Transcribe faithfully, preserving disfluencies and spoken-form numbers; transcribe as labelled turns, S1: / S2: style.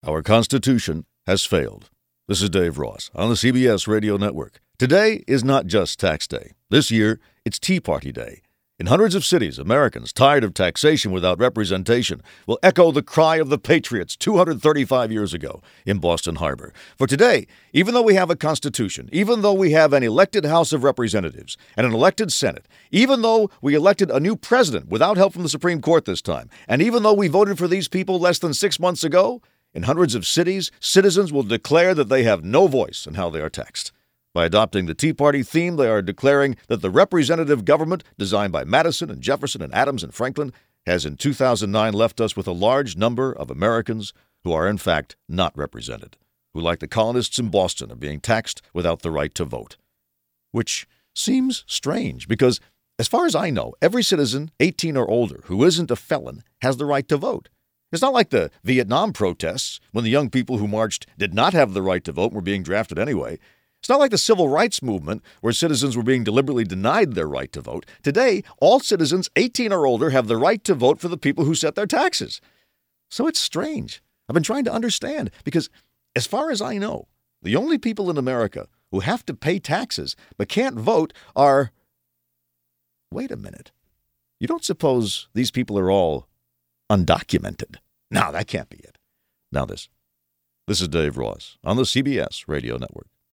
S1: Our Constitution has failed. This is Dave Ross on the C B S Radio Network. Today is not just tax day. This year, it's Tea Party Day. In hundreds of cities, Americans, tired of taxation without representation, will echo the cry of the Patriots two hundred thirty-five years ago in Boston Harbor. For today, even though we have a Constitution, even though we have an elected House of Representatives and an elected Senate, even though we elected a new president without help from the Supreme Court this time, and even though we voted for these people less than six months ago, in hundreds of cities, citizens will declare that they have no voice in how they are taxed. By adopting the Tea Party theme, they are declaring that the representative government, designed by Madison and Jefferson and Adams and Franklin, has in two thousand nine left us with a large number of Americans who are in fact not represented, who, like the colonists in Boston, are being taxed without the right to vote. Which seems strange because, as far as I know, every citizen eighteen or older who isn't a felon has the right to vote. It's not like the Vietnam protests, when the young people who marched did not have the right to vote and were being drafted anyway. It's not like the civil rights movement, where citizens were being deliberately denied their right to vote. Today, all citizens eighteen or older have the right to vote for the people who set their taxes. So it's strange. I've been trying to understand, because as far as I know, the only people in America who have to pay taxes but can't vote are... Wait a minute. You don't suppose these people are all undocumented? No, that can't be it. Now this. This is Dave Ross on the C B S Radio Network.